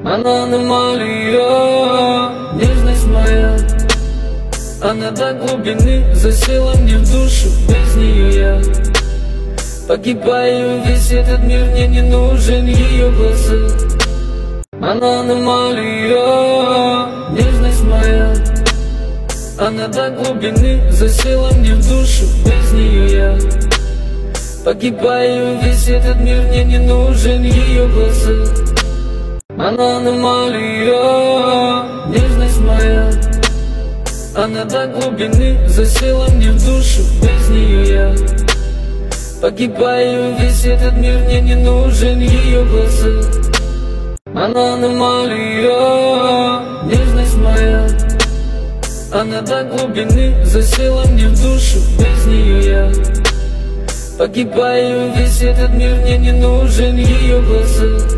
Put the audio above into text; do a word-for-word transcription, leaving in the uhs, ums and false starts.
Она аномалия, нежность моя. Она до глубины засела мне в душу, без нее я погибаю, весь этот мир мне не нужен, ее глаза. Она аномалия, нежность моя. Она до глубины засела мне в душу, без нее я погибаю, весь этот мир мне не нужен, ее глаза. Она аномалия, нежность моя. Она до глубины засела мне в душу, без нее я погибаю, весь этот мир мне не нужен, ее глаза. Она аномалия, нежность моя. Она до глубины засела мне в душу, без нее я погибаю, весь этот мир мне не нужен, ее глаза.